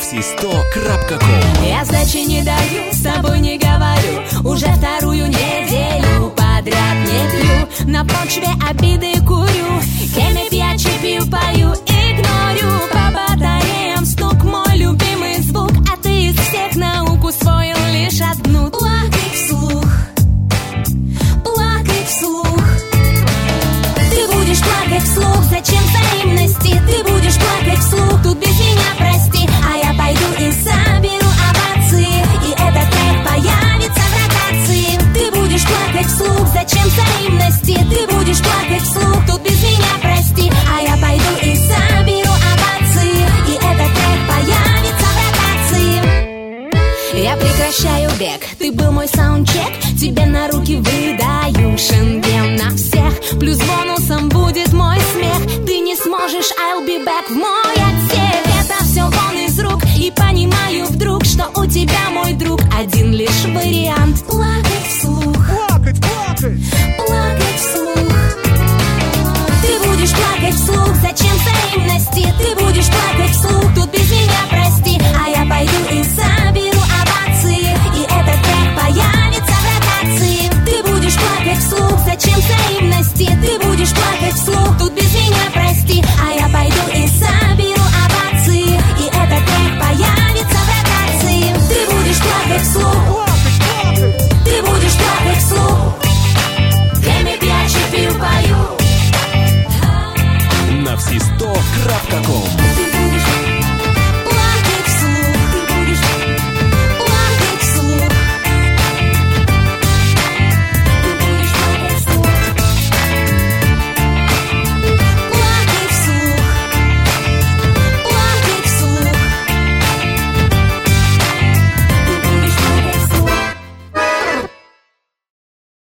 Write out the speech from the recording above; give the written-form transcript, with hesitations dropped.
Taxi100.com. Я сдачи не даю, с тобой не говорю. Уже вторую неделю подряд не пью. На почве обиды курю. Кеми пьячи пью, пою, игнорю. По батареям стук, мой любимый звук. А ты из всех наук усвоил лишь одну. Плакай вслух, плакай вслух. Ты будешь плакать вслух, зачем взаимности? Ты будешь плакать вслух, тут без меня прости. А я пойду и соберу овации, и этот трек появится в ротации. Ты будешь плакать вслух, зачем взаимности? Ты будешь плакать вслух, тут без меня прости. А я пойду и соберу овации, и этот трек появится в ротации. Я прекращаю бег, ты был мой саундчек. Тебе на руки выдаю шенген на всех. Плюс бонусом будет мой смех. Ты не сможешь, I'll be back в мой отсек. Это все вон из рук, и понимаю вдруг, что у тебя, мой друг, один лишь вариант.